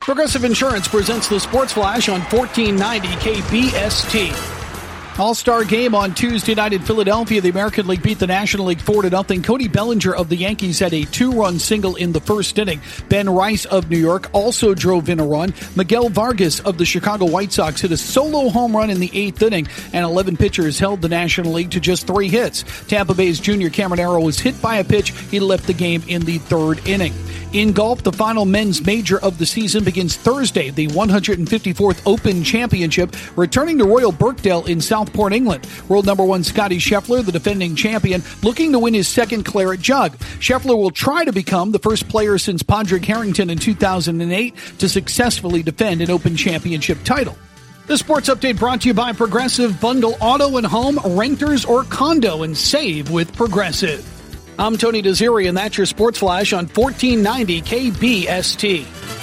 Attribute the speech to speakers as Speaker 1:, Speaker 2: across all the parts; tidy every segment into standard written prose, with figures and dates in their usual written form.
Speaker 1: Progressive Insurance presents the Sports Flash on 1490 KBST. All-Star game on Tuesday night in Philadelphia. The American League beat the National League 4-0. Cody Bellinger of the Yankees had a 2-run single in the first inning. Ben Rice of New York also drove in a run. Miguel Vargas of the Chicago White Sox hit a solo home run in the 8th inning, and 11 pitchers held the National League to just 3 hits. Tampa Bay's Junior Cameron was hit by a pitch. He left the game in the 3rd inning. In golf, the final men's major of the season begins Thursday, the 154th Open Championship, returning to Royal Birkdale in Southport, England. World number 1 Scottie Scheffler, the defending champion, looking to win his 2nd Claret Jug. Scheffler will try to become the first player since Padraig Harrington in 2008 to successfully defend an Open Championship title. The sports update brought to you by Progressive. Bundle auto and home, renters or condo, and save with Progressive. I'm Tony Desiri, and that's your Sports Flash on 1490 KBST.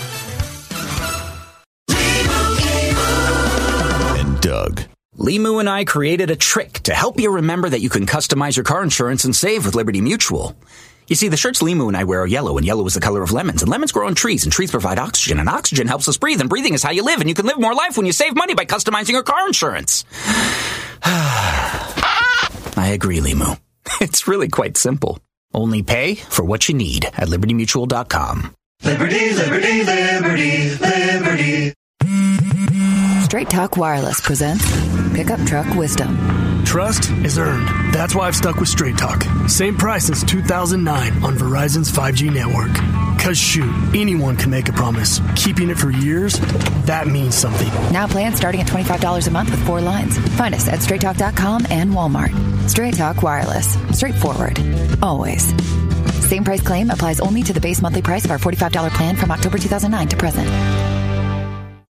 Speaker 2: And Doug.
Speaker 3: Limu and I created a trick to help you remember that you can customize your car insurance and save with Liberty Mutual. You see, the shirts Limu and I wear are yellow, and yellow is the color of lemons, and lemons grow on trees, and trees provide oxygen, and oxygen helps us breathe, and breathing is how you live, and you can live more life when you save money by customizing your car insurance. I agree, Limu. It's really quite simple. Only pay for what you need at LibertyMutual.com.
Speaker 4: Liberty, liberty, liberty, liberty.
Speaker 5: Straight Talk Wireless presents Pickup Truck Wisdom.
Speaker 6: Trust is earned. That's why I've stuck with Straight Talk. Same price since 2009 on Verizon's 5G network. Cause shoot, anyone can make a promise. Keeping it for years, that means something.
Speaker 5: Now plans starting at $25 a month with 4 lines. Find us at StraightTalk.com and Walmart. Straight Talk Wireless. Straightforward. Always. Same price claim applies only to the base monthly price of our $45 plan from October 2009 to present.